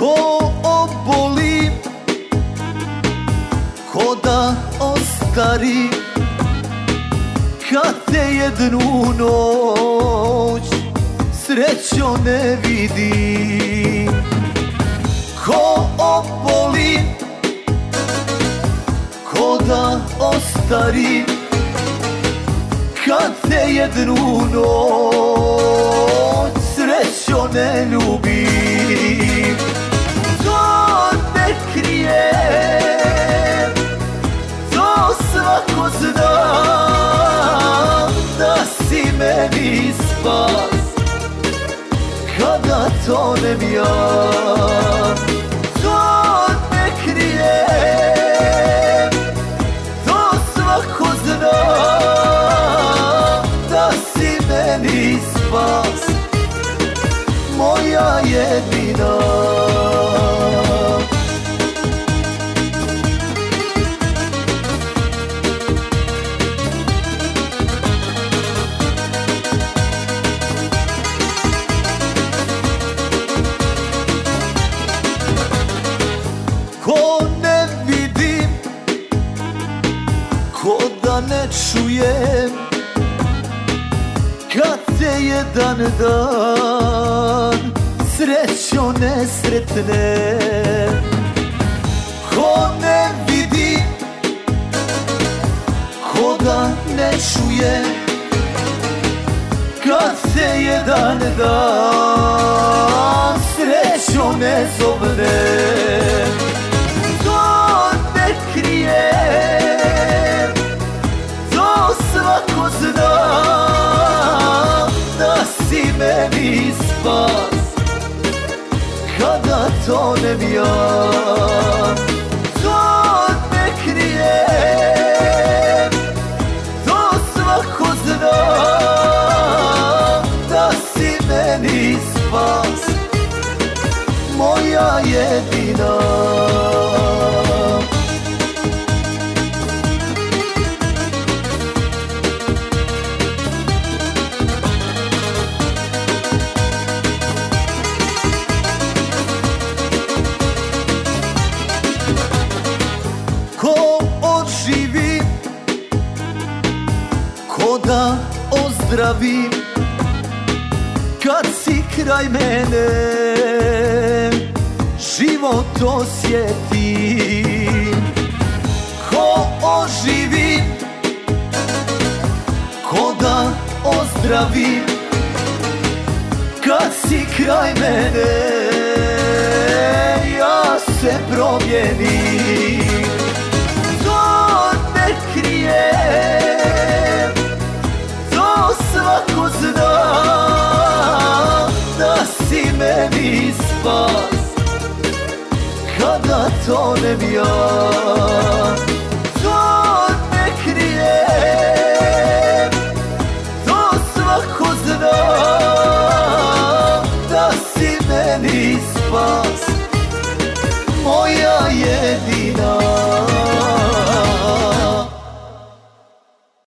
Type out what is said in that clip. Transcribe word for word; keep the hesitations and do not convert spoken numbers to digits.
Ko oboli, ko da ostari, kad te jednu noć srećo ne vidi. Ko oboli, ko da ostari, kad te jednu noć srećo ne ljubi. To ne krijem, to svako zna, da si meni spas kada tonem ja. To ne krijem, to svako zna, da si meni spas, moja jedina. Ko ne vidim, ko da ne čujem, kad te jedan dan srećo ne sretne. Ko ne vidim, ko da ne čujem, kad te jedan dan srećo ne zovne. Svako zna, da si meni spas kada tonem ja. To ne krijem, to svako zna, da si meni spas, moja jedina. Ko oživi, ko da ozdravi, kad si kraj mene život osjeti. Ko oživi, ko da ozdravi, kad si kraj mene ja se promijenim. Svako zna, da si meni spas kada tonem ja.